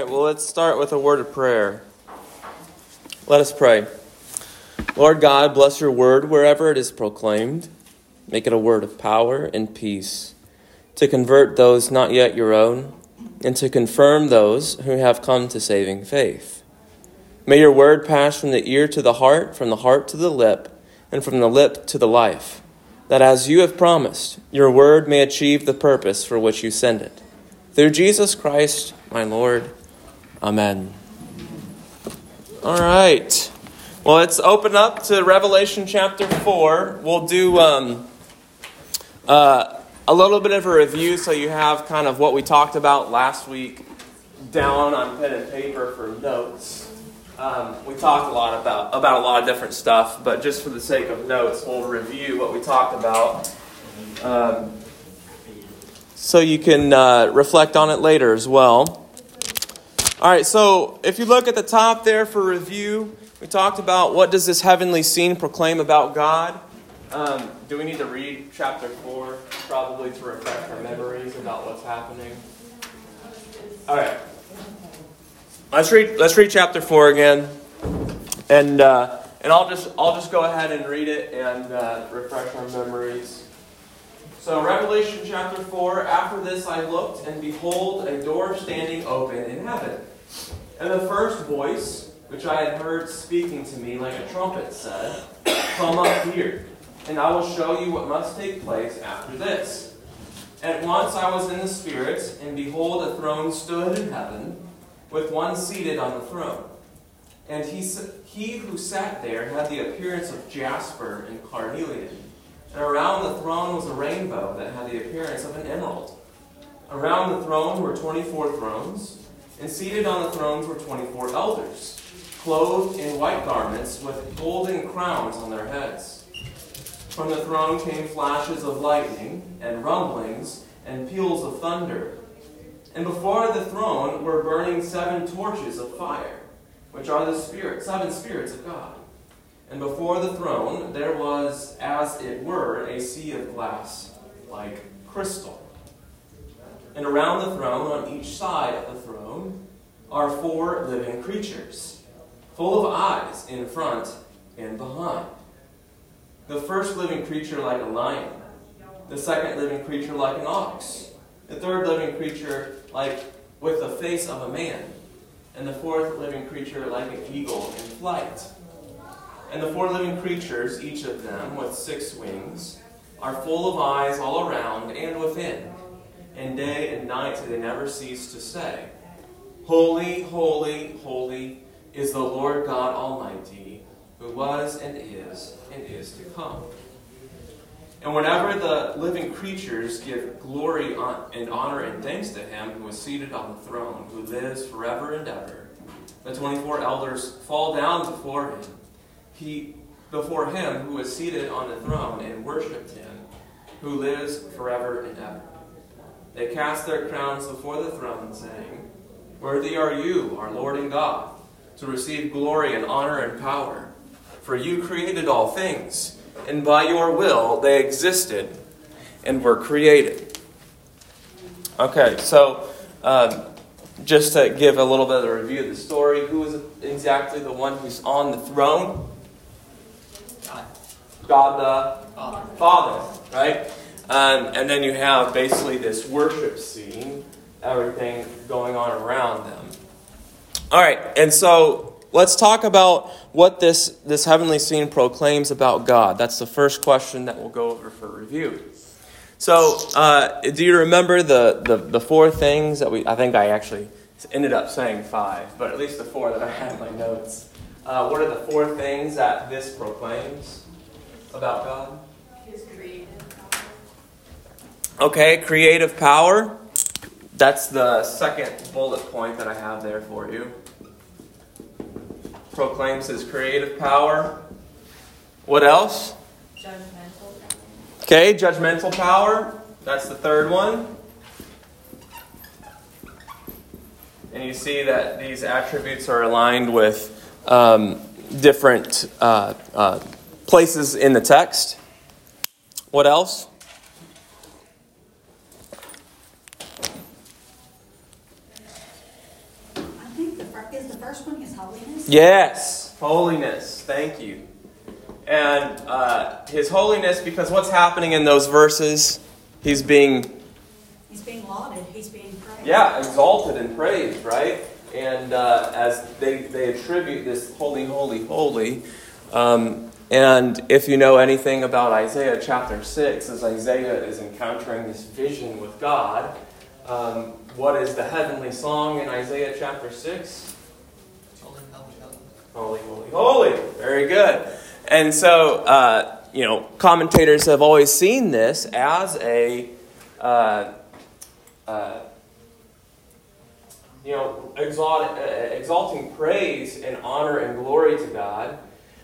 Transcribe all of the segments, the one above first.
right, well, let's start with a word of prayer. Let us pray. Lord God, bless your word wherever it is proclaimed. Make it a word of power and peace, to convert those not yet your own, and to confirm those who have come to saving faith. May your word pass from the ear to the heart to the lip, and from the lip to the life, that as you have promised, your word may achieve the purpose for which you send it. Through Jesus Christ, my Lord. Amen. All right. Well, let's open up to Revelation chapter 4. We'll do a little bit of a review so you have kind of what we talked about last week down on pen and paper for notes. We talked a lot about a lot of different stuff, but just for the sake of notes, we'll review what we talked about so you can reflect on it later as well. All right, so if you look at the top there for review, we talked about what does this heavenly scene proclaim about God. Do we need to read chapter 4 probably to refresh our memories about what's happening? All right. Let's read chapter 4 again, and I'll just go ahead and read it and refresh our memories. So Revelation chapter 4. After this I looked, and behold, a door standing open in heaven, and the first voice which I had heard speaking to me like a trumpet said, "Come up here, and I will show you what must take place after this." At once I was in the Spirit, and behold, a throne stood in heaven, with one seated on the throne. And he who sat there had the appearance of jasper and carnelian. And around the throne was a rainbow that had the appearance of an emerald. Around the throne were 24 thrones, and seated on the thrones were 24 elders, clothed in white garments with golden crowns on their heads. From the throne came flashes of lightning, and rumblings, and peals of thunder. And before the throne were burning 7 torches of fire, which are the 7 spirits of God. And before the throne there was, as it were, a sea of glass like crystal. And around the throne, on each side of the throne, are 4 living creatures, full of eyes in front and behind. The first living creature like a lion, the second living creature like an ox, the third living creature like with the face of a man, and the fourth living creature like an eagle in flight. And the 4 living creatures, each of them with 6 wings, are full of eyes all around and within, and day and night they never cease to say, "Holy, holy, holy is the Lord God Almighty, who was and is to come." And whenever the living creatures give glory and honor and thanks to him who is seated on the throne, who lives forever and ever, the 24 elders fall down before him who is seated on the throne, and worship him who lives forever and ever. They cast their crowns before the throne, saying, "Worthy are you, our Lord and God, to receive glory and honor and power. For you created all things, and by your will they existed and were created." Okay, so just to give a little bit of a review of the story, who is exactly the one who's on the throne? God the Father, right? And then you have basically this worship scene, everything going on around them. All right, and so let's talk about what this heavenly scene proclaims about God. That's the first question that we'll go over for review. So, do you remember the 4 things that I think I actually ended up saying 5, but at least the 4 that I had in my notes. What are the 4 things that this proclaims about God? His creative power. Okay, creative power. That's the second bullet point that I have there for you. Proclaims his creative power. What else? Judgmental. Okay, judgmental power. That's the third one. And you see that these attributes are aligned with different places in the text. What else? Is the first one His holiness? Yes, holiness. Thank you. And His holiness, because what's happening in those verses? He's being lauded. He's being praised. Yeah, exalted and praised, right? And as they attribute this holy, holy, holy. And if you know anything about Isaiah chapter 6, as Isaiah is encountering this vision with God, what is the heavenly song in Isaiah chapter 6? Holy, holy, holy. Holy, holy, holy. Very good. And so, commentators have always seen this as a, exalting praise and honor and glory to God.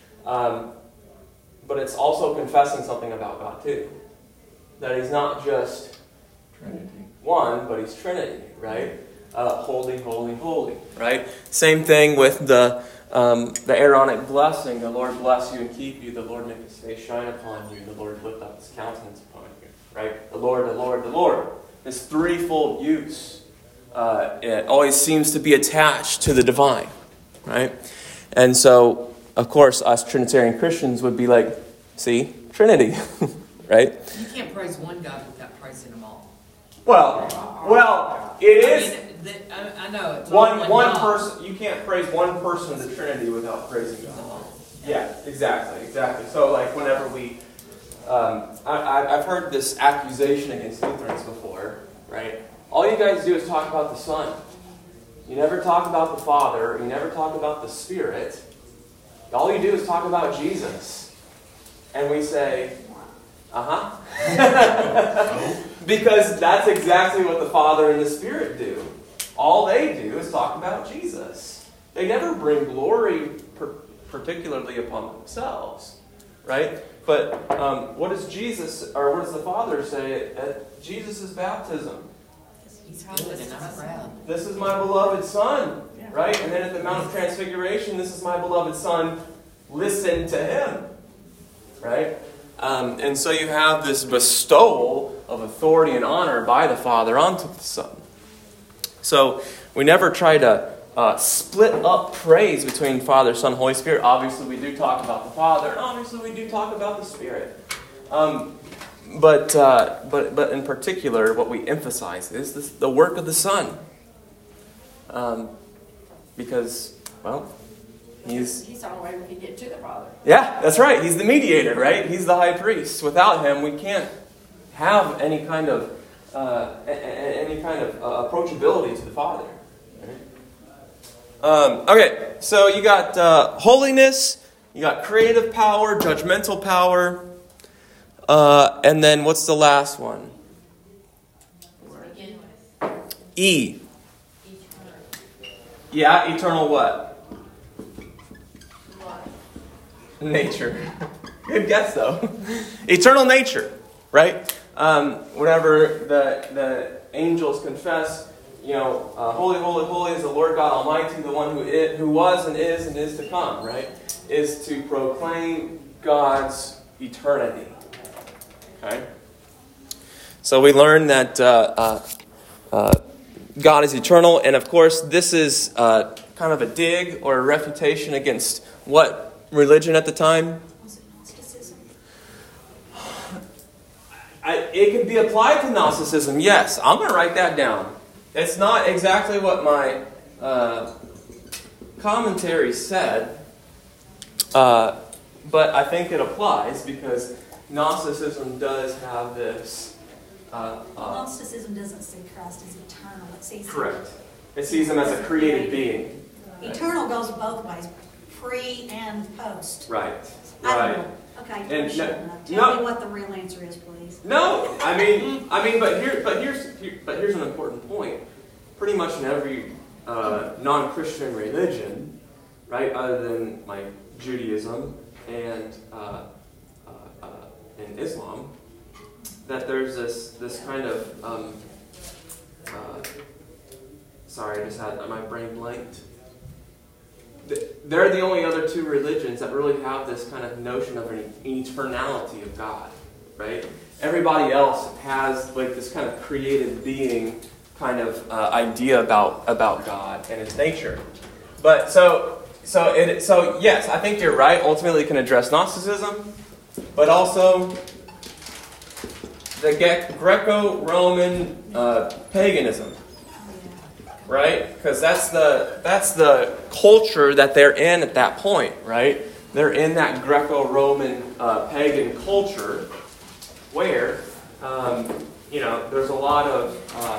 But it's also confessing something about God too. That He's not just Trinity. one, but He's Trinity, right? Holy, holy, holy, right? Same thing with the Aaronic blessing. The Lord bless you and keep you. The Lord make His face shine upon you. The Lord lift up His countenance upon you, right? The Lord, the Lord, the Lord. This threefold use, it always seems to be attached to the divine, right? And so, of course, us Trinitarian Christians would be like, see, Trinity, right? You can't praise one God without praising them all. Well, it is I know. It's one God. person. You can't praise one person of the Trinity without praising God. Yeah, exactly. So, like, whenever we, I've heard this accusation against Lutherans before, right? All you guys do is talk about the Son. You never talk about the Father. You never talk about the Spirit. All you do is talk about Jesus. And we say, because that's exactly what the Father and the Spirit do. All they do is talk about Jesus. They never bring glory particularly upon themselves, right? But what does the Father say at Jesus' baptism? He's good and I'm proud. This is my beloved Son, right? And then at the Mount of Transfiguration, this is my beloved Son, listen to Him, right? And so you have this bestowal of authority and honor by the Father onto the Son. So we never try to split up praise between Father, Son, Holy Spirit. Obviously, we do talk about the Father, and obviously we do talk about the Spirit. But in particular, what we emphasize is the work of the Son. Because, well, He's the only way we can get to the Father. Yeah, that's right. He's the mediator, right? He's the high priest. Without Him, we can't have any kind of approachability to the Father. Okay, so you got holiness, you got creative power, judgmental power, and then what's the last one? E. Yeah, eternal what? Nature. Good guess, though. Eternal nature, right? Whenever the angels confess, holy, holy, holy is the Lord God Almighty, the one who was and is to come, right? Is to proclaim God's eternity. Okay? So we learn that God is eternal, and of course, this is kind of a dig or a refutation against what religion at the time? Was it Gnosticism? It could be applied to Gnosticism, yes. I'm going to write that down. It's not exactly what my commentary said, but I think it applies because Gnosticism does have this... Gnosticism doesn't see Christ as eternal. It sees correct. It sees Him as a created being. Eternal goes both ways. Pre and post. Right. I Right. don't know. Okay, And tell me what the real answer is, please. No, I mean, here's an important point. Pretty much in every non-Christian religion, right, other than like Judaism and Islam, that there's this kind of sorry, I just had my brain blanked. They're the only other two religions that really have this kind of notion of an eternality of God, right? Everybody else has like this kind of created being kind of idea about God and His nature. But so yes, I think you're right. Ultimately, it can address Gnosticism, but also the Greco-Roman paganism, right? Because that's the culture that they're in at that point, right? They're in that Greco-Roman pagan culture where there's a lot of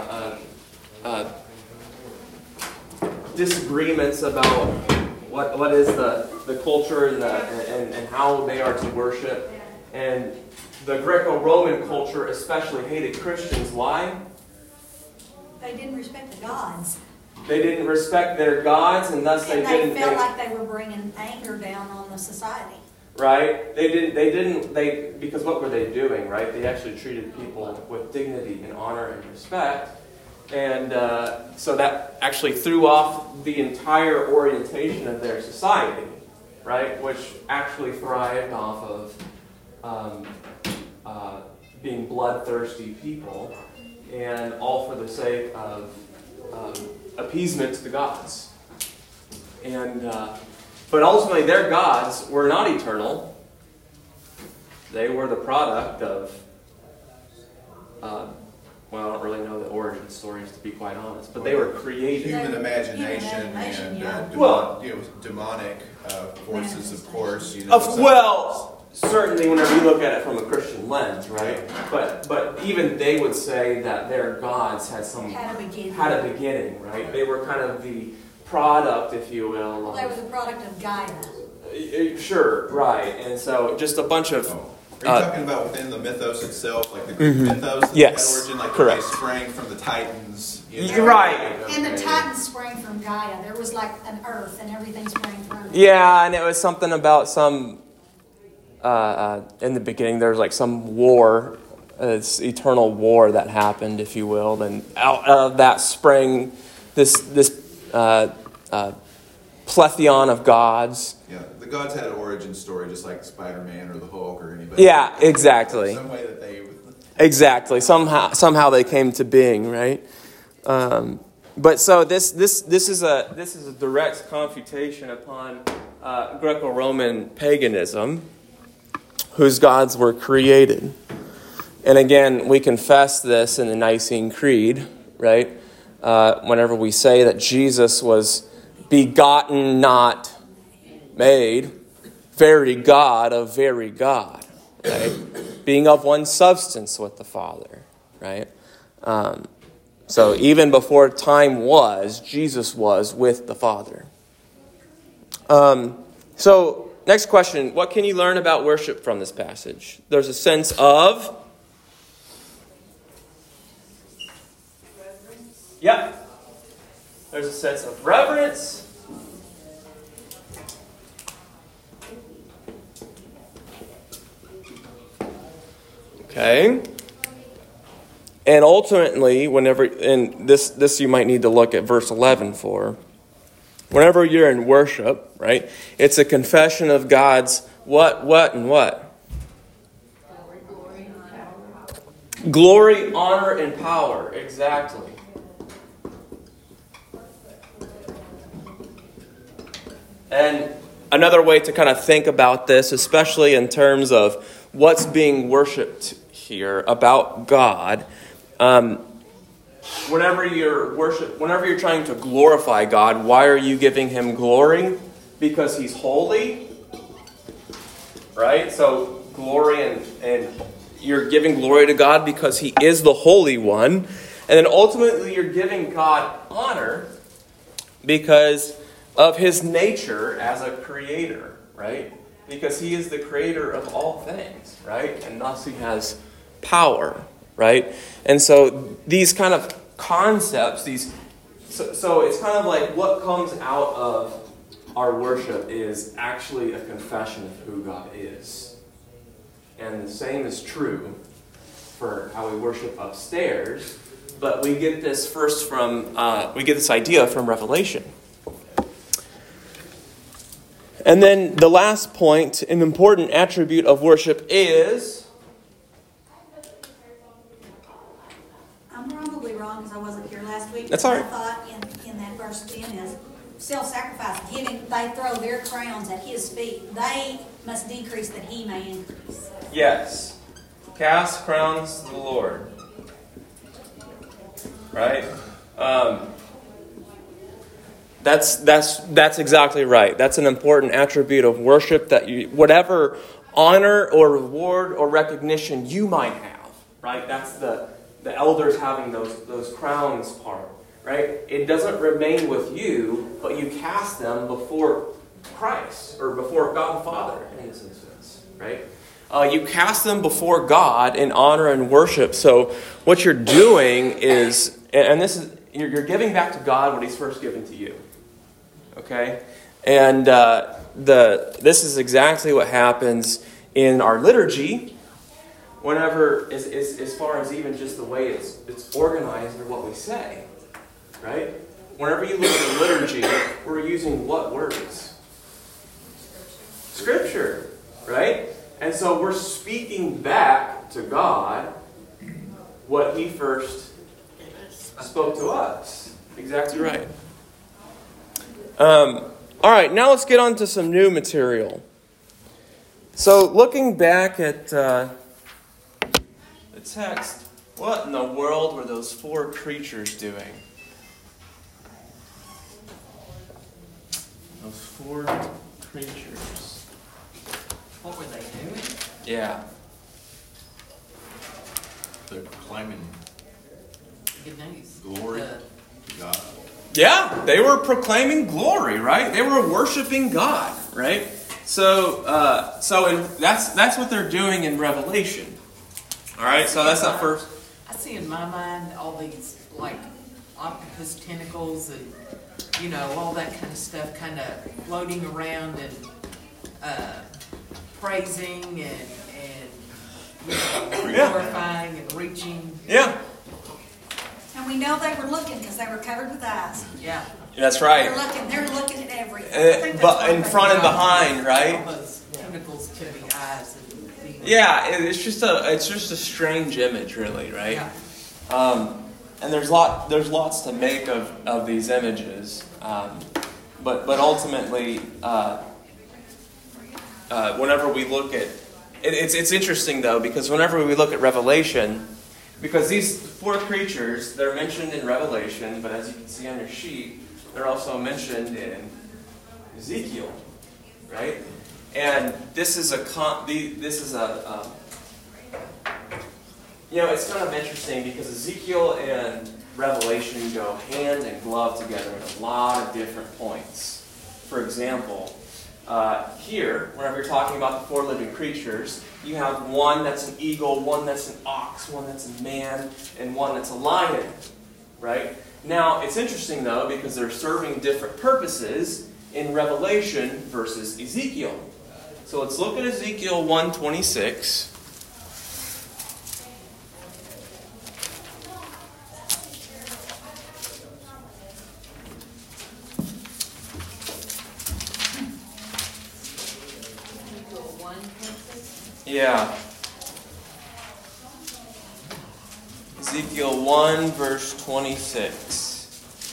disagreements about what is the culture and how they are to worship. And the Greco-Roman culture especially hated Christians. Why? They didn't respect the gods. They didn't respect their gods, and thus And they felt like they were bringing anger down on the society. Right? Because what were they doing, right? They actually treated people with dignity and honor and respect. And so that actually threw off the entire orientation of their society, right? Which actually thrived off of being bloodthirsty people, and all for the sake of appeasement to the gods. And but ultimately, their gods were not eternal. They were the product of I don't really know the origin stories, to be quite honest, but they were created. Human imagination and demonic forces, of course. Certainly, whenever you look at it from a Christian lens, right? But even they would say that their gods had a beginning, right? They were kind of the product, if you will. They were the product of Gaia. Sure, right. And so just a bunch of... Are you talking about within the mythos itself, like the Greek mythos that had origin, like correct. They sprang from the Titans? Right. And the Titans sprang from Gaia. There was like an earth and everything sprang from it. Yeah, and it was something about some... in the beginning, there was like some war, this eternal war that happened, if you will, and out of that sprang this plethyon of gods. Yeah, the gods had an origin story, just like Spider-Man or the Hulk or anybody. Yeah, exactly. Some way that they... Exactly. Somehow they came to being, right? But so this is a direct confutation upon Greco-Roman paganism, whose gods were created. And again, we confess this in the Nicene Creed, right? Whenever we say that Jesus was begotten, not made, very God of very God, right? Being of one substance with the Father, right? So even before time was, Jesus was with the Father. So next question, what can you learn about worship from this passage? There's a sense of... Reverence. Yep. There's a sense of reverence. Okay. And ultimately, and this you might need to look at verse 11 for. Whenever you're in worship, right, it's a confession of God's what, and what? Glory, honor, and power. Exactly. And another way to kind of think about this, especially in terms of what's being worshipped here about God, whenever you're trying to glorify God, why are you giving Him glory? Because He's holy, right? So glory and you're giving glory to God because He is the Holy One. And then ultimately you're giving God honor because of His nature as a creator, right? Because He is the creator of all things, right? And thus He has power, right? And so these kind of concepts, so it's kind of like what comes out of our worship is actually a confession of who God is. And the same is true for how we worship upstairs, but we get this this idea from Revelation. And then the last point, an important attribute of worship is... I'm probably wrong because I wasn't here last week. That's all right. I thought in that verse 10 is self-sacrifice, they throw their crowns at his feet. They must decrease that he may increase. Yes. Cast crowns to the Lord. Right? That's exactly right. That's an important attribute of worship, that whatever honor or reward or recognition you might have, right? That's the elders having those crowns part, right? It doesn't remain with you, but you cast them before Christ or before God the Father in this instance, right? You cast them before God in honor and worship. So what you're doing is, and this is, you're giving back to God what He's first given to you. Okay? And this is exactly what happens in our liturgy whenever, as far as even just the way it's organized or what we say. Right? Whenever you look at the liturgy, we're using what words? Scripture. Right? And so we're speaking back to God what He first spoke to us. Exactly right. All right, now let's get on to some new material. So looking back at the text, what in the world were those four creatures doing? Those four creatures. What were they doing? Yeah. They're proclaiming Good news. glory The- to God. Yeah, they were proclaiming glory, right? They were worshiping God, right? So that's what they're doing in Revelation. All right, so that's not first. I see in my mind all these like octopus tentacles and all that kind of stuff kind of floating around and praising and glorifying and reaching. Yeah, And we know they were looking because they were covered with eyes. Yeah. that's right. They're looking at everything. I think that's But what in they front and do. behind, right? All those tentacles to the eyes and the Yeah, it's just a strange image, really, right? Yeah. And there's lots to make of these images, but ultimately, whenever we look at it's interesting though, because whenever we look at Revelation, because these four creatures, they're mentioned in Revelation, but as you can see on your sheet, they're also mentioned in Ezekiel, right? And this is it's kind of interesting because Ezekiel and Revelation go hand in glove together at a lot of different points. For example, here, whenever you're talking about the four living creatures, you have one that's an eagle, one that's an ox, one that's a man, and one that's a lion, right? Now, it's interesting, though, because they're serving different purposes in Revelation versus Ezekiel. So let's look at Ezekiel 1:26. Yeah. Ezekiel 1, verse 26.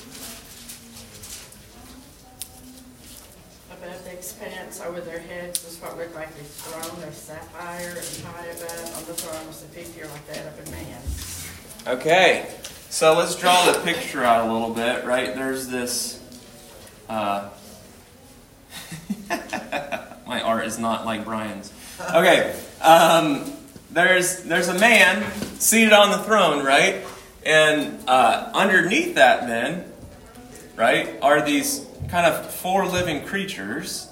Above the expanse over their heads was what looked like a throne of sapphire, and high above on the throne was a figure like that of a man. Okay, so let's draw the picture out a little bit, right? There's this... my art is not like Brian's. Okay, there's a man seated on the throne, right? And underneath that then, right, are these kind of four living creatures.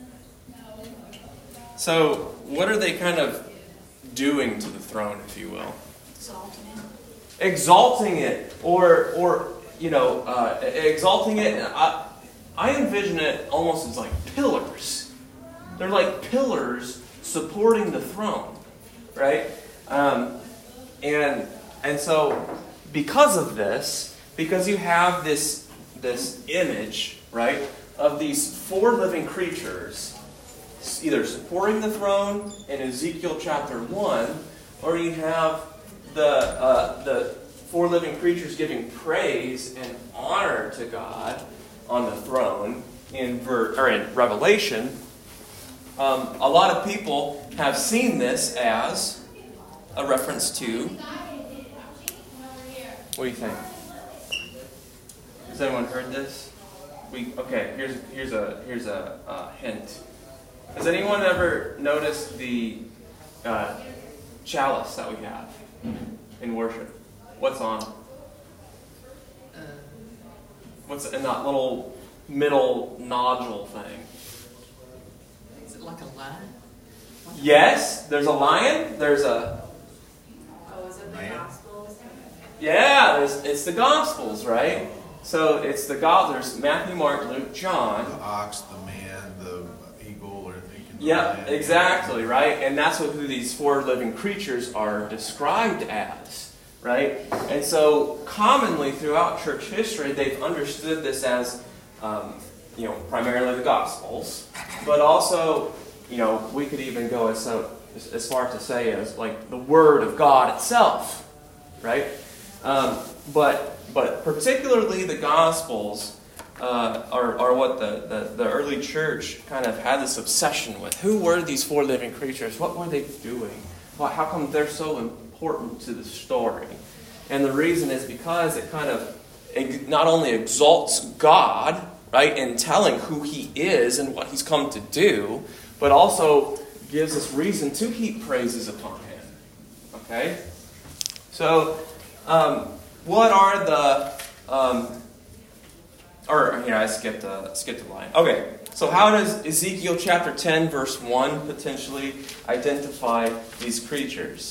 So what are they kind of doing to the throne, if you will? Exalting it, or exalting it. I envision it almost as like pillars. They're like pillars supporting the throne, right? And so because of this, because you have this image, right, of these four living creatures either supporting the throne in Ezekiel chapter 1, or you have the four living creatures giving praise and honor to God on the throne in Revelation, a lot of people have seen this as a reference to. What do you think? Has anyone heard this? Here's a hint. Has anyone ever noticed the chalice that we have in worship? What's on it? What's in that little middle nodule thing? Is it like a lion? Yes, there's a lion. There's a... Oh, is it the Gospels? Yeah, it's the Gospels, right? So it's the Gospels. There's Matthew, Mark, Luke, John. The ox, the man, the eagle, or the Yeah, exactly, right? And that's who these four living creatures are described as, right? And so commonly throughout church history, they've understood this as, primarily the Gospels, but also, we could even go as far to say as like the Word of God itself, right? But particularly the Gospels are what the early church kind of had this obsession with. Who were these four living creatures? What were they doing? How come they're so important to the story? And the reason is because it kind of not only exalts God, right, in telling who He is and what He's come to do, but also gives us reason to heap praises upon Him. Okay? So, what are the... I skipped a line. Okay, so how does Ezekiel chapter 10, verse 1 potentially identify these creatures?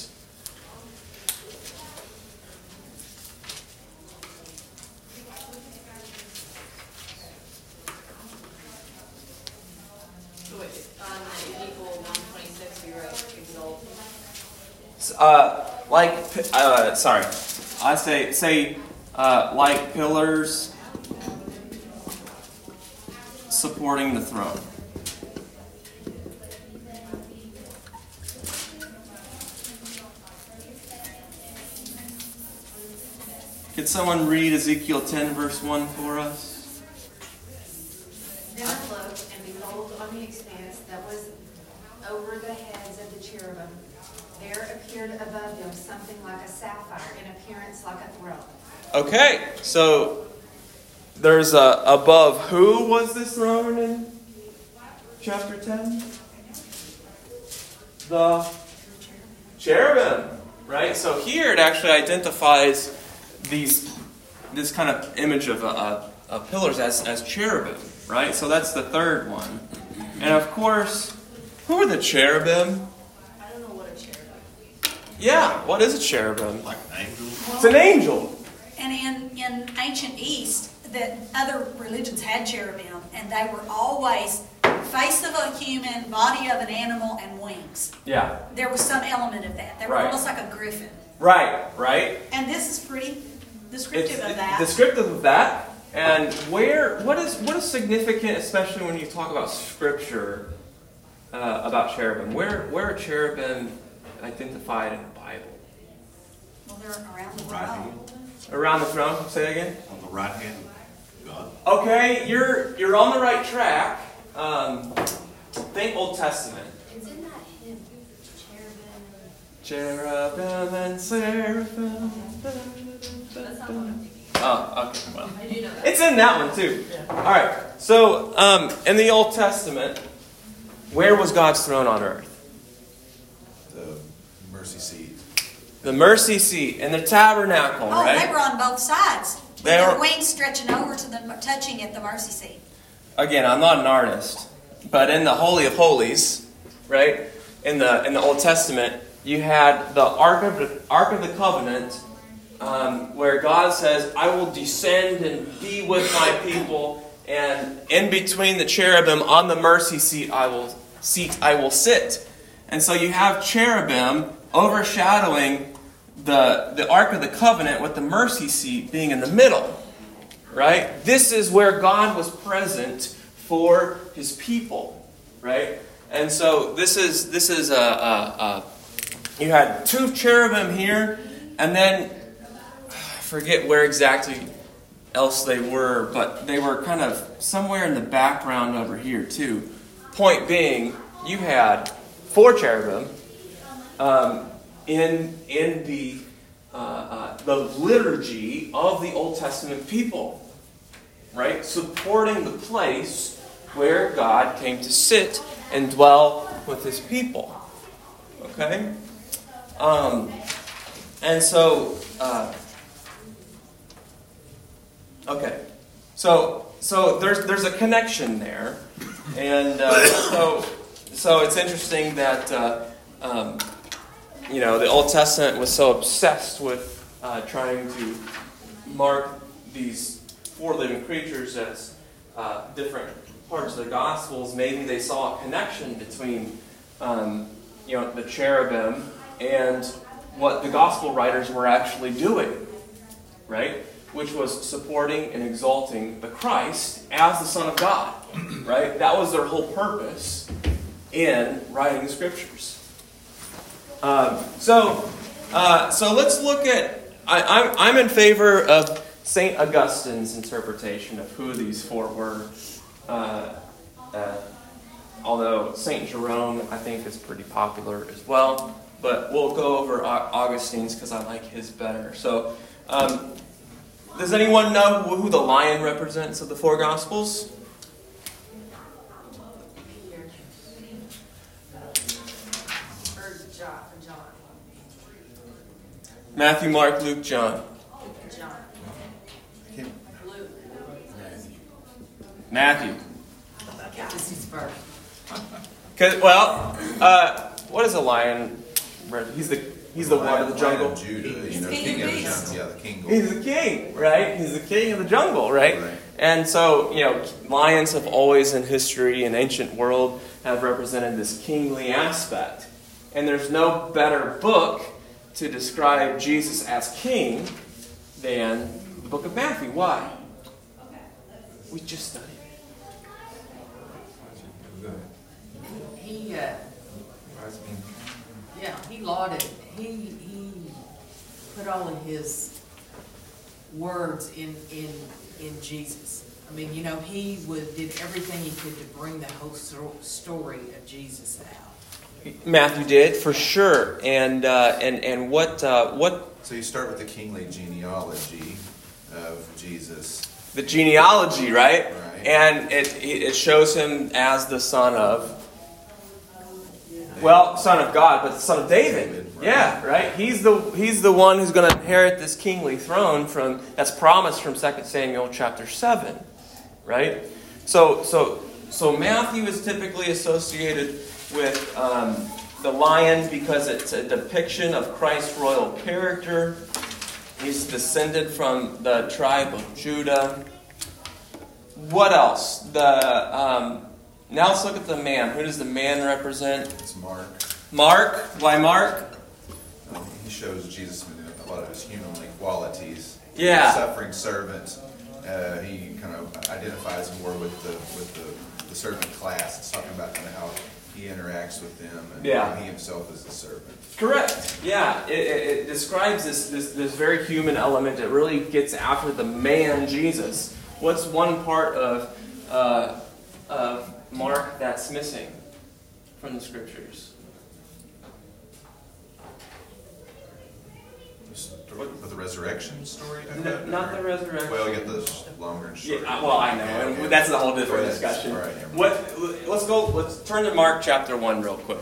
I say like pillars supporting the throne. Could someone read Ezekiel 10 verse 1 for us? Then I looked, and behold, on the expanse that was over the heads of the cherubim, there appeared above them something like a sapphire, in appearance like a throne. Okay, so there's above who was this throne in chapter 10? The cherubim, right? So here it actually identifies this kind of image of pillars as cherubim, right? So that's the third one. And of course, who are the cherubim? I don't know what a cherubim is. Yeah, what is a cherubim? Like an angel? It's an angel. And in ancient East, that other religions had cherubim, and they were always face of a human, body of an animal, and wings. Yeah. There was some element of that. They were Right. almost like a griffin. Right. And this is pretty descriptive of that. Descriptive of that. And what is significant, especially when you talk about Scripture about cherubim? Where are cherubim identified in the Bible? Well, they're around the Right throne. hand. Around the throne. Say it again. On the right hand of God. Okay, you're on the right track. Think Old Testament. It's in that hymn, cherubim. Cherubim and seraphim. That's not what I'm thinking. Oh, okay. Well, I do know that. it's in that one too. All right. So, in the Old Testament, where was God's throne on earth? The mercy seat. The mercy seat and the tabernacle, Oh, right? they were on both sides. With They their were- wings stretching over to them, touching at the mercy seat. Again, I'm not an artist, but in the Holy of Holies, right? In the Old Testament, you had the Ark of the Covenant, where God says, "I will descend and be with my people, and in between the cherubim on the mercy seat I will sit." And so you have cherubim overshadowing the Ark of the Covenant, with the mercy seat being in the middle. Right? This is where God was present for His people, right? And so this is you had two cherubim here, and then I forget where exactly else they were, but they were kind of somewhere in the background over here too. Point being, you had 4 cherubim in the liturgy of the Old Testament people, right? Supporting the place where God came to sit and dwell with His people. Okay? And so, okay. So there's a connection there, and so it's interesting that the Old Testament was so obsessed with trying to mark these 4 living creatures as different parts of the Gospels. Maybe they saw a connection between the cherubim and what the Gospel writers were actually doing, right? Which was supporting and exalting the Christ as the Son of God, right? That was their whole purpose in writing the Scriptures. So let's look at. I'm in favor of St. Augustine's interpretation of who these 4 were. Although St. Jerome, I think, is pretty popular as well. But we'll go over Augustine's because I like his better. So, does anyone know who the lion represents of the 4 Gospels? John. Matthew, Mark, Luke, John. John. Luke. Matthew. This is first. What is a lion? He's the one of the jungle. Lion of Judah, He's king of the beasts. jungle. Yeah, the king. He's the king, right? He's the king of the jungle, right? Right. And so, lions have always in history and ancient world have represented this kingly aspect. And there's no better book to describe Jesus as king than the book of Matthew. Why? We just studied it. He lauded. He put all of his words in Jesus. I mean, he did everything he could to bring the whole story of Jesus out. Matthew did, for sure. And what? So you start with the kingly genealogy of Jesus. The genealogy, right? Right. And it shows him as the son of, son of God, but the son of David. Right. Yeah, right. He's the one who's going to inherit this kingly throne that's promised from 2 Samuel chapter 7, right? So Matthew is typically associated with the lion because it's a depiction of Christ's royal character. He's descended from the tribe of Judah. What else? Now let's look at the man. Who does the man represent? It's Mark. Mark. Why Mark? He shows Jesus a lot of his humanly qualities. Yeah. He's a suffering servant. He kind of identifies more with the servant class. It's talking about kind of how he interacts with them and how he himself is a servant. Correct. Yeah. It describes this very human element. It really gets after the man Jesus. What's one part of Mark that's missing from the Scriptures? With the resurrection story? Not the resurrection. Well, you get the longer and shorter. Yeah, well, I know, and that's a whole different discussion. All right, Let's turn to Mark chapter 1 real quick.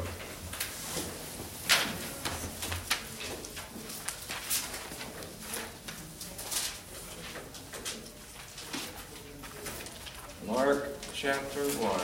Mark chapter 1.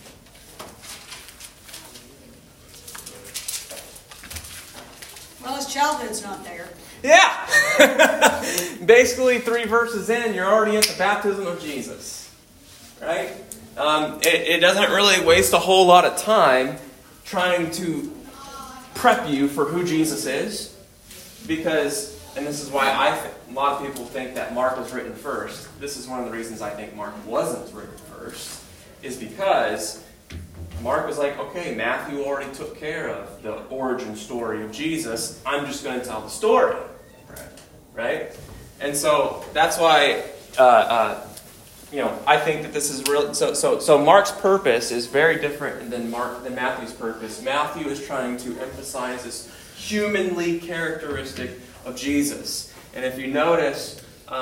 Well, his childhood's not there. Yeah! Basically, 3 verses in, you're already at the baptism of Jesus. Right? It doesn't really waste a whole lot of time trying to prep you for who Jesus is. Because, and this is why a lot of people think that Mark was written first. This is one of the reasons I think Mark wasn't written first. Is because Mark was like, okay, Matthew already took care of the origin story of Jesus. I'm just going to tell the story. Right. Right? And so that's why I think that this is real. So Mark's purpose is very different than Matthew's purpose. Matthew is trying to emphasize this humanly characteristic of Jesus. And if you notice,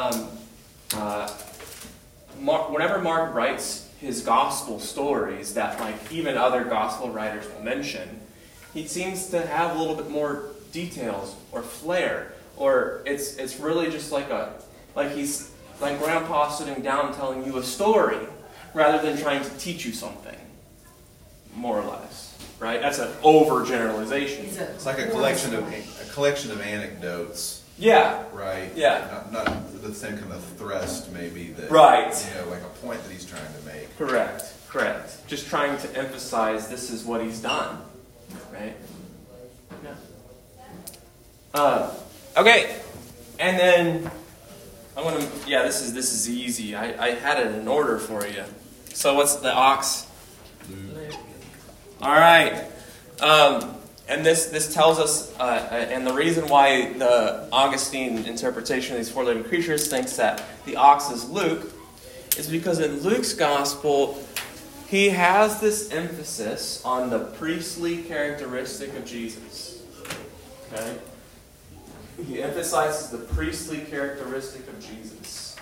whenever Mark writes his gospel stories that even other gospel writers will mention, he seems to have a little bit more details or flair, or it's really just like he's like Grandpa sitting down telling you a story rather than trying to teach you something, more or less. Right? That's an overgeneralization. It's like a collection of anecdotes. Yeah. Right. Yeah. Not the same kind of thrust, maybe. That, right. Like a point that he's trying to make. Correct. Just trying to emphasize this is what he's done. Right. Yeah. Okay. And then I want to. Yeah. This is easy. I had it in order for you. So what's the ox? All right. And this tells us, and the reason why the Augustine interpretation of these four living creatures thinks that the ox is Luke is because in Luke's gospel, he has this emphasis on the priestly characteristic of Jesus. Okay? He emphasizes the priestly characteristic of Jesus.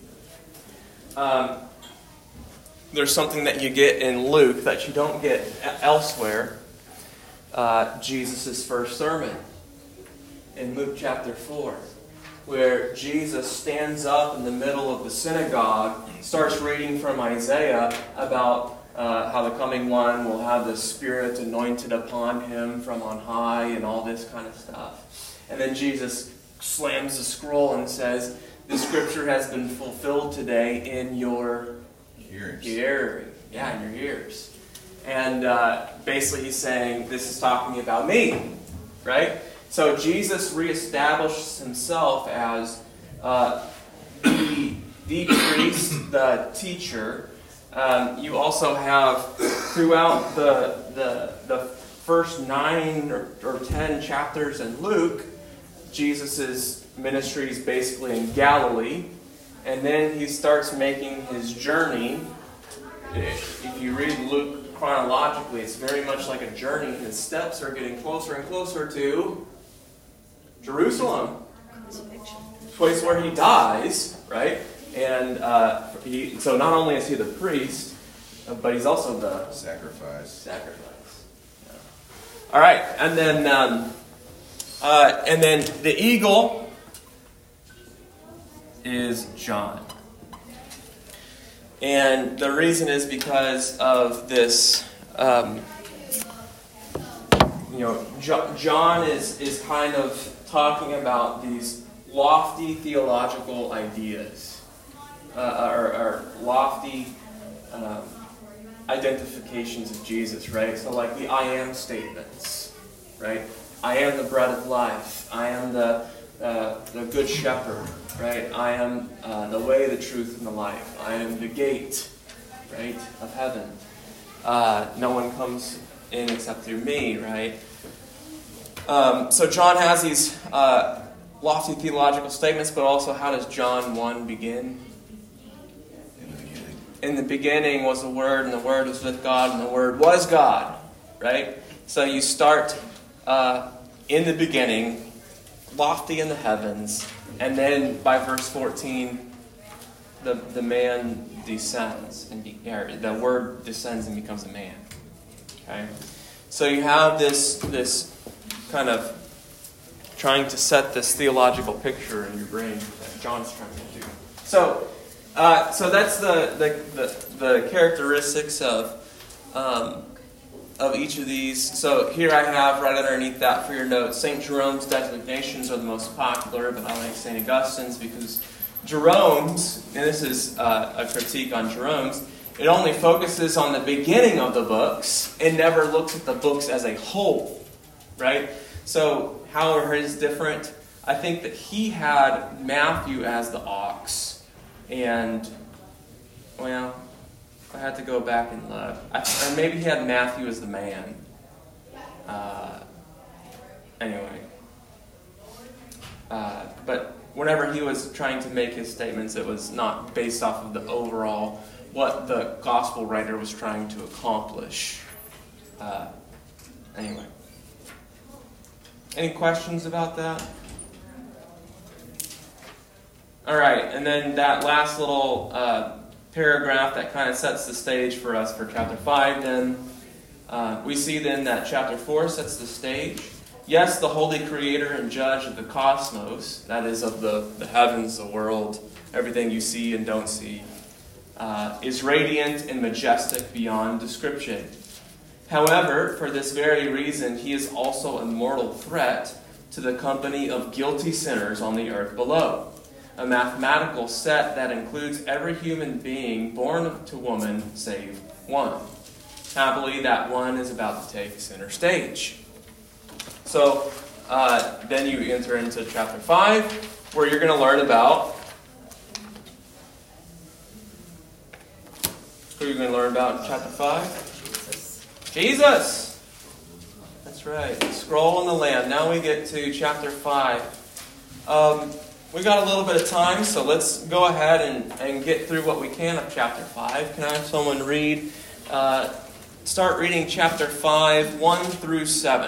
There's something that you get in Luke that you don't get elsewhere. Jesus' first sermon in Luke chapter 4, where Jesus stands up in the middle of the synagogue, starts reading from Isaiah about how the coming one will have the Spirit anointed upon him from on high and all this kind of stuff. And then Jesus slams the scroll and says, "The scripture has been fulfilled today in your hearing." Yeah, in your ears. And basically he's saying, this is talking about me, right? So Jesus reestablishes himself as the priest, the teacher. You also have, throughout the first 9 or 10 chapters in Luke, Jesus' ministry is basically in Galilee. And then he starts making his journey. If you read Luke chronologically, it's very much like a journey. His steps are getting closer and closer to Jerusalem, place where he dies, right? And so not only is he the priest, but he's also the sacrifice. Yeah. All right, and then the eagle is John. And the reason is because of this, John is kind of talking about these lofty theological ideas, or lofty identifications of Jesus, right? So like the I am statements, right? I am the bread of life. I am the good shepherd, right? I am the way, the truth, and the life. I am the gate, right, of heaven. No one comes in except through me, right? So John has these lofty theological statements, but also how does John 1 begin? In the beginning was the Word, and the Word was with God, and the Word was God, right? So you start in the beginning, lofty in the heavens, and then by verse 14, the man descends, and the Word descends and becomes a man. Okay, so you have this kind of trying to set this theological picture in your brain that John's trying to do. So that's the characteristics of each of these. So here I have right underneath that for your notes, St. Jerome's designations are the most popular, but I like St. Augustine's because Jerome's, and this is a critique on Jerome's, it only focuses on the beginning of the books and never looks at the books as a whole, right? So how are his different? I think that he had Matthew as the ox, and, well, I had to go back and look. Or maybe he had Matthew as the man. Anyway. But whenever he was trying to make his statements, it was not based off of the overall, what the gospel writer was trying to accomplish. Anyway. Any questions about that? All right, and then that last little paragraph that kind of sets the stage for us for chapter 5 then. We see then that chapter 4 sets the stage. Yes, the holy creator and judge of the cosmos, that is of the heavens, the world, everything you see and don't see, is radiant and majestic beyond description. However, for this very reason, he is also a mortal threat to the company of guilty sinners on the earth below. A mathematical set that includes every human being born to woman save one. Happily, that one is about to take center stage. So, then you enter into chapter 5, where you're going to learn about... Who are you going to learn about in chapter 5? Jesus! That's right. The scroll and the Lamb. Now we get to chapter 5. We got a little bit of time, so let's go ahead and get through what we can of chapter 5. Can I have someone read? Start reading chapter 5, 1 through 7.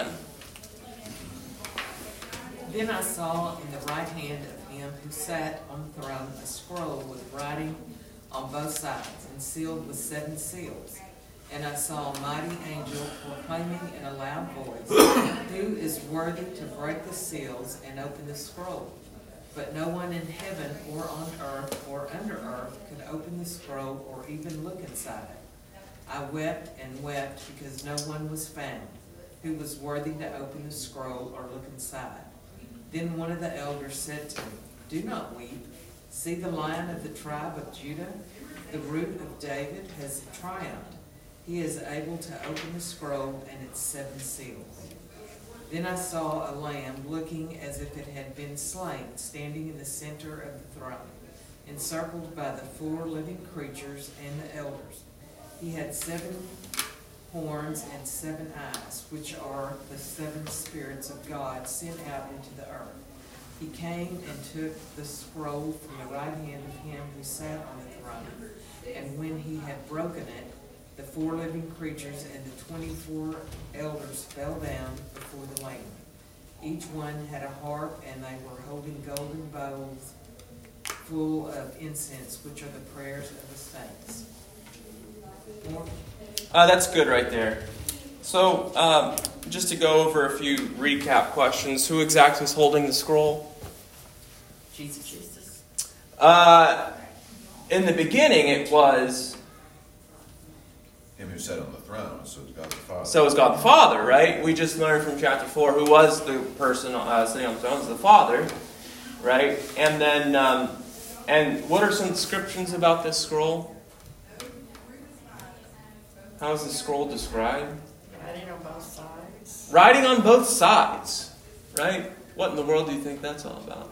Then I saw in the right hand of him who sat on the throne a scroll with writing on both sides and sealed with 7 seals. And I saw a mighty angel proclaiming in a loud voice, "Who is worthy to break the seals and open the scroll?" But no one in heaven or on earth or under earth could open the scroll or even look inside it. I wept and wept because no one was found who was worthy to open the scroll or look inside. Then one of the elders said to me, "Do not weep. See, the Lion of the tribe of Judah, the Root of David, has triumphed. He is able to open the scroll and its 7 seals." Then I saw a lamb looking as if it had been slain, standing in the center of the throne, encircled by the 4 living creatures and the elders. He had 7 horns and 7 eyes, which are the 7 spirits of God sent out into the earth. He came and took the scroll from the right hand of him who sat on the throne, and when he had broken it, the 4 living creatures and the 24 elders fell down before the Lamb. Each one had a harp, and they were holding golden bowls full of incense, which are the prayers of the saints. More? That's good right there. So, just to go over a few recap questions. Who exactly is holding the scroll? Jesus. In the beginning, it was... Him who sat on the throne, so it's God the Father. So is God the Father, right? We just learned from chapter 4 who was the person sitting on the throne, is the Father, right? And then, and what are some descriptions about this scroll? How is the scroll described? Writing on both sides. Writing on both sides, right? What in the world do you think that's all about?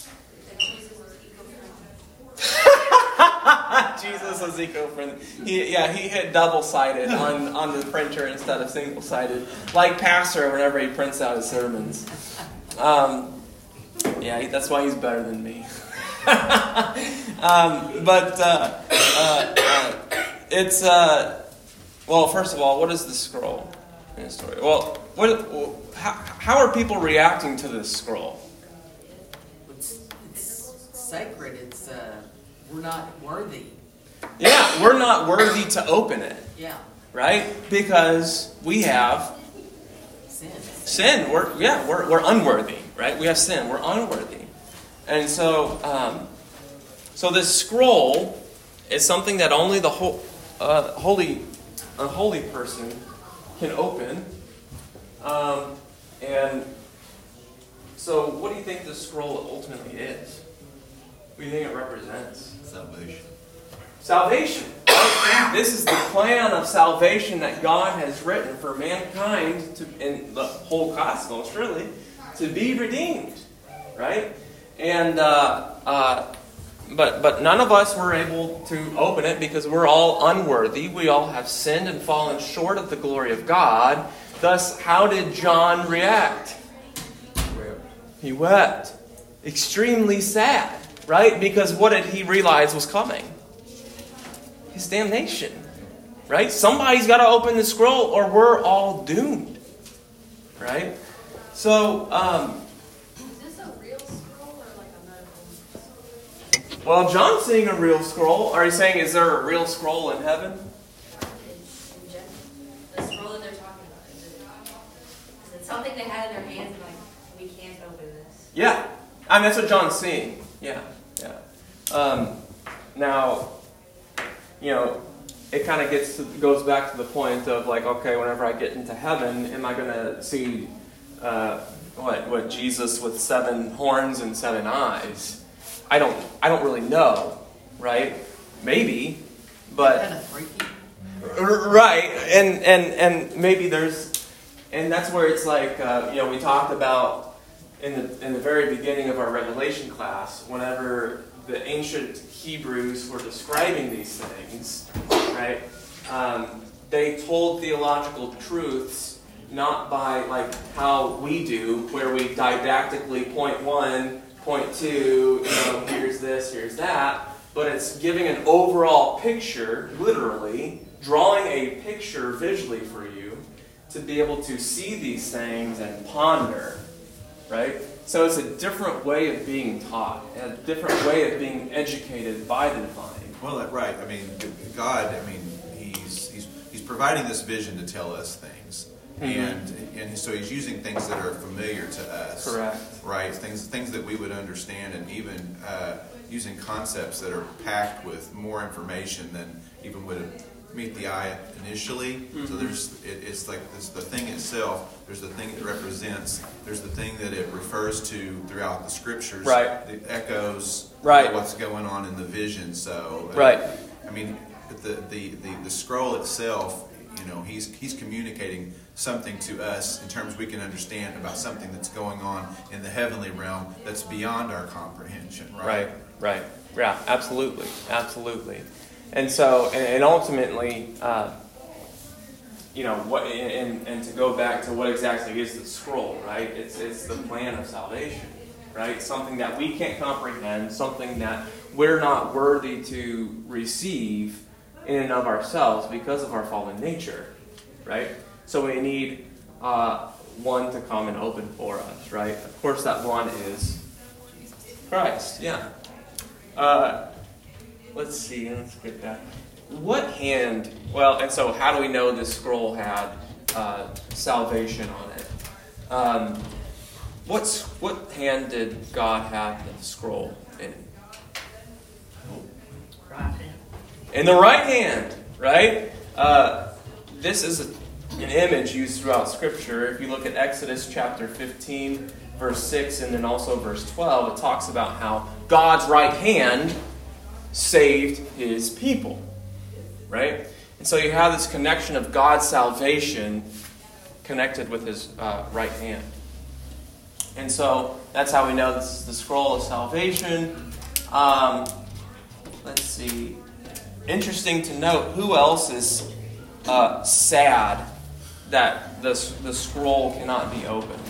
Jesus was eco-friendly. He hit double-sided on the printer instead of single-sided, like Pastor whenever he prints out his sermons. That's why he's better than me. It's well, first of all, what is the scroll in the story? Well, how are people reacting to this scroll? It's sacred. It's we're not worthy. Yeah, we're not worthy to open it. Yeah. Right? Because we have sin. We're unworthy, right? We have sin. We're unworthy. And so this scroll is something that only the unholy person can open. And so what do you think the scroll ultimately is? What do you think it represents? Salvation. Right? This is the plan of salvation that God has written for mankind in the whole cosmos, really, to be redeemed. Right? And but none of us were able to open it because we're all unworthy. We all have sinned and fallen short of the glory of God. Thus, how did John react? He wept. extremely sad, right? Because what did he realize was coming? His damnation, right? Somebody's got to open the scroll or we're all doomed, right? So, is this a real scroll or like a medical? well, John's seeing a real scroll. Are you saying, is there a real scroll in heaven? The scroll that they're talking about, is it something they had in their hands and like, we can't open this? Yeah. I mean, that's what John's seeing. Yeah. Now, it kind of goes back to the point of like, okay, whenever I get into heaven, am I going to see what Jesus with 7 horns and 7 eyes? I don't really know, right? Maybe, but Kind of freaky. right, and maybe and that's where it's like we talked about in the very beginning of our Revelation class, whenever the ancient Hebrews were describing these things, right? They told theological truths not by like how we do, where we didactically point 1, point 2, here's this, here's that, but it's giving an overall picture, literally, drawing a picture visually for you to be able to see these things and ponder, right? So it's a different way of being taught, a different way of being educated by the divine. Well, right. I mean, God, he's providing this vision to tell us things. And so he's using things that are familiar to us. Correct. Right? Things that we would understand, and even using concepts that are packed with more information than even would meet the eye initially. Mm-hmm. So it's like the thing itself, there's the thing it represents, there's the thing that it refers to throughout the scriptures, right. The echoes, right. What's going on in the vision. So right. I mean, the scroll itself, he's communicating something to us in terms we can understand about something that's going on in the heavenly realm that's beyond our comprehension, right? Right. Yeah, absolutely. And so, and ultimately, what, and to go back to what exactly is the scroll, right? It's the plan of salvation, right? Something that we can't comprehend, something that we're not worthy to receive in and of ourselves because of our fallen nature, right? So we need one to come and open for us, right? Of course, that one is Christ. Yeah. Let's see. Let's get that. What hand? Well, and so how do we know this scroll had salvation on it? What hand did God have the scroll in? Right hand. In the right hand, right? This is an image used throughout Scripture. If you look at Exodus chapter 15, verse 6, and then also verse 12, it talks about how God's right hand saved his people, right? And so you have this connection of God's salvation connected with his right hand. And so that's how we know this is the scroll of salvation. Let's see. Interesting to note, who else is sad that the scroll cannot be opened?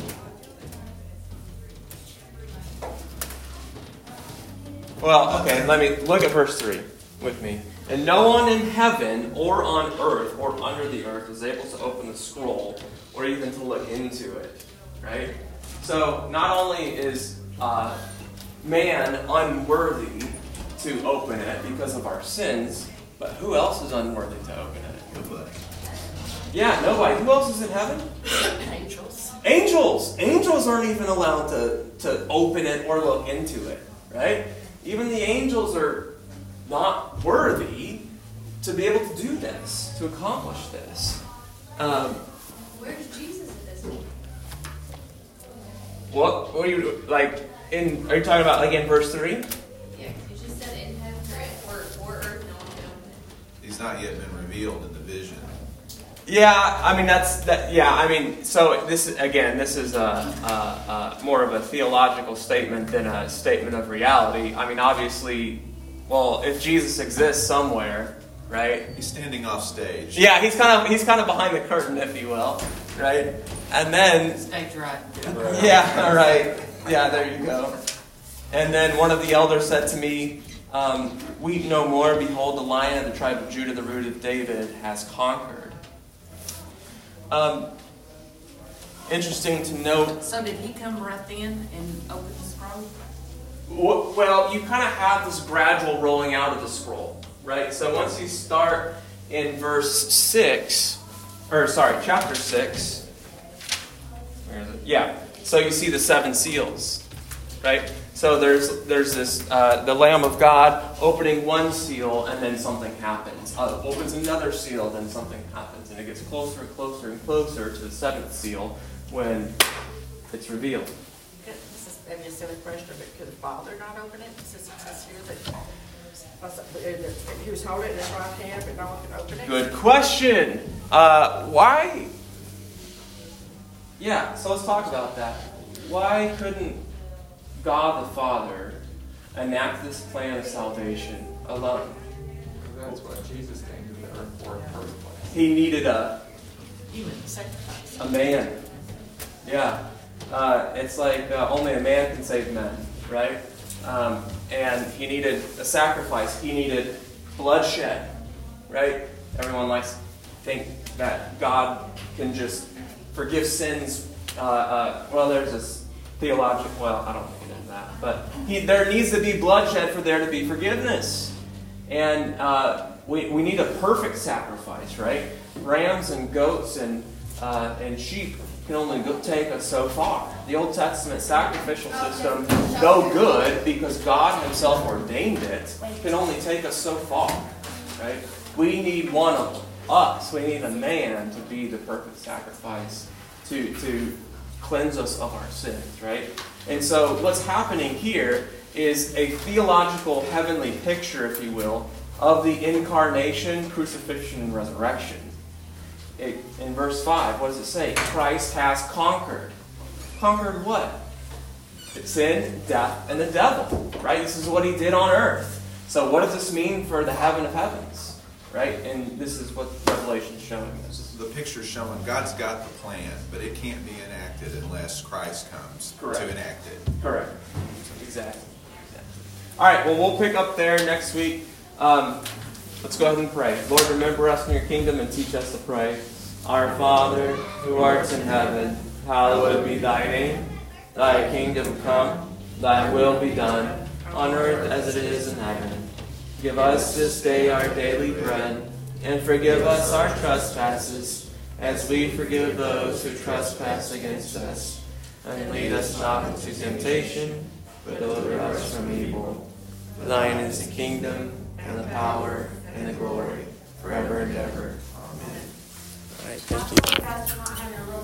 Well, okay, let me look at verse 3 with me. And no one in heaven or on earth or under the earth is able to open the scroll or even to look into it, right? So not only is man unworthy to open it because of our sins, but who else is unworthy to open it? Nobody. Yeah, nobody. Who else is in heaven? Angels. Angels aren't even allowed to open it or look into it, right? Even the angels are not worthy to be able to do this, to accomplish this. Where's Jesus at this point? What are you like? Are you talking about like in verse 3? Yeah, because you just said in heaven or earth, no one can open it. He's not yet been revealed in the vision. Yeah, I mean that's that. Yeah, I mean so this is more of a theological statement than a statement of reality. I mean obviously, well, if Jesus exists somewhere, right? He's standing off stage. Yeah, he's kind of behind the curtain, if you will, right? And then Stage right. yeah, all right, yeah, there you go. And then one of the elders said to me, weep no more. Behold, the Lion of the tribe of Judah, the root of David, has conquered. Interesting to note. So did he come right then and open the scroll? Well, you kind of have this gradual rolling out of the scroll, right? So once you start in chapter 6. Where is it? Yeah. So you see the 7 seals, right? So there's this, the Lamb of God opening one seal, and then something happens. Opens another seal, then something happens. And it gets closer and closer and closer to the 7th seal when it's revealed. This is maybe a silly question, but could the Father not open it? Since it says here that he was holding it in his right hand, but no one could open it? Good question. Why? Yeah, so let's talk about that. Why couldn't God the Father enact this plan of salvation alone? That's what Jesus came to the earth for in the first place. He needed a Human sacrifice. man. Yeah. It's like only a man can save men, right? And he needed a sacrifice. He needed bloodshed, right? Everyone likes to think that God can just forgive sins. There's this theological, I don't want to get into that. But there needs to be bloodshed for there to be forgiveness. And we need a perfect sacrifice, right? Rams and goats and sheep can only take us so far. The Old Testament sacrificial system, though good, because God himself ordained it, can only take us so far, right? We need one of us. We need a man to be the perfect sacrifice to cleanse us of our sins, right? And so what's happening here is a theological heavenly picture, if you will, of the incarnation, crucifixion, and resurrection. In verse 5, what does it say? Christ has conquered. Conquered what? Sin, death, and the devil, right? This is what he did on earth. So what does this mean for the heaven of heavens, right? And this is what Revelation is showing us. The picture's showing God's got the plan, but it can't be enacted unless Christ comes to enact it. Correct. Exactly. All right, well, we'll pick up there next week. Let's go ahead and pray. Lord, remember us in your kingdom and teach us to pray. Our Father, who art in heaven, hallowed be thy name. Thy kingdom come, thy will be done, on earth as it is in heaven. Give us this day our daily bread, and forgive us our trespasses, as we forgive those who trespass against us. And lead us not into temptation, but deliver us from evil. For thine is the kingdom, and the power, and the glory, forever and ever. Amen. All right, thank you.